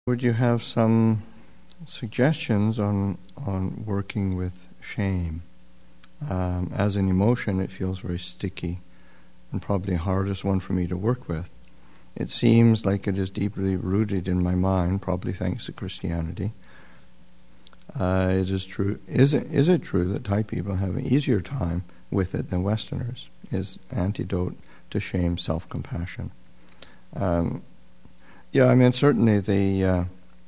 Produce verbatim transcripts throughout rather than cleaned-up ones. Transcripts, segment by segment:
Would you have some suggestions on on working with shame? Um, as an emotion, it feels very sticky and probably the hardest one for me to work with. It seems like it is deeply rooted in my mind, probably thanks to Christianity. Uh, it is true. Is it is it true that Thai people have an easier time with it than Westerners? Is antidote to shame self-compassion? Um, yeah, I mean certainly the uh,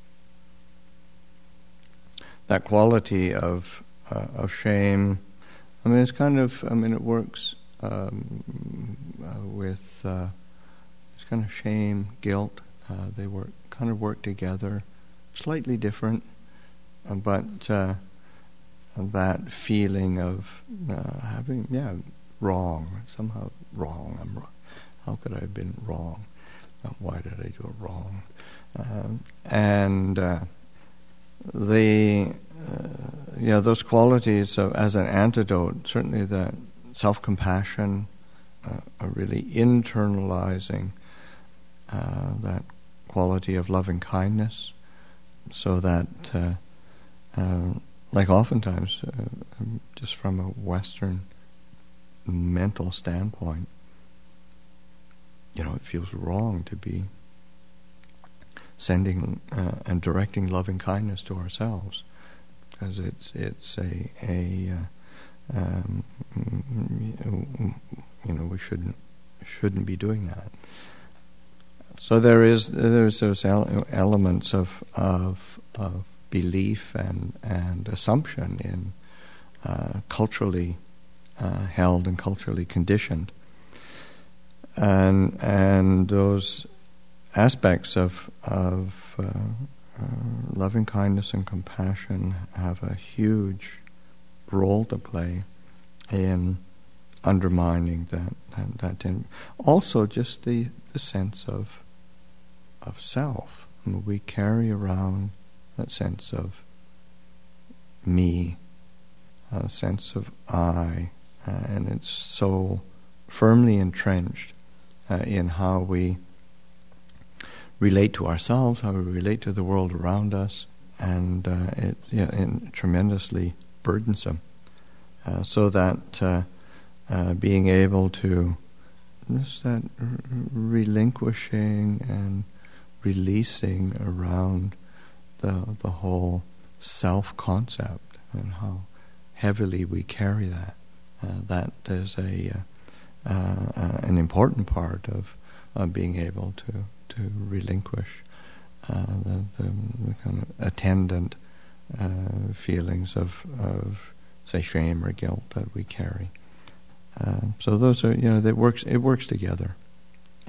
that quality of uh, of shame. I mean it's kind of. I mean it works um, uh, with. Uh, it's kind of shame, guilt. Uh, they work kind of work together, slightly different. Uh, but uh, that feeling of uh, having, yeah, wrong, somehow wrong. I'm wrong. How could I have been wrong? Uh, why did I do it wrong? Um, and uh, the, uh, yeah, those qualities of, as an antidote, certainly that self-compassion, uh, are really internalizing uh, that quality of loving kindness, so that. Uh, Uh, like oftentimes, uh, just from a Western mental standpoint, you know, it feels wrong to be sending uh, and directing loving kindness to ourselves, because it's it's a a uh, um, you know we shouldn't shouldn't be doing that. So there is there's those elements of of of. belief and, and assumption in uh, culturally uh, held and culturally conditioned. And and those aspects of, of uh, uh, loving kindness and compassion have a huge role to play in undermining that. that, that in, also just the, the sense of, of self. I mean, we carry around that sense of me, a sense of I, uh, and it's so firmly entrenched uh, in how we relate to ourselves, how we relate to the world around us, and uh, it, yeah, and tremendously burdensome. Uh, so that uh, uh, being able to just that r- relinquishing and releasing around The, the whole self-concept and how heavily we carry that. Uh, that is a uh, uh, an important part of uh, being able to to relinquish uh, the, the, the kind of attendant uh, feelings of of say shame or guilt that we carry. Uh, so those are you know that works. It works together.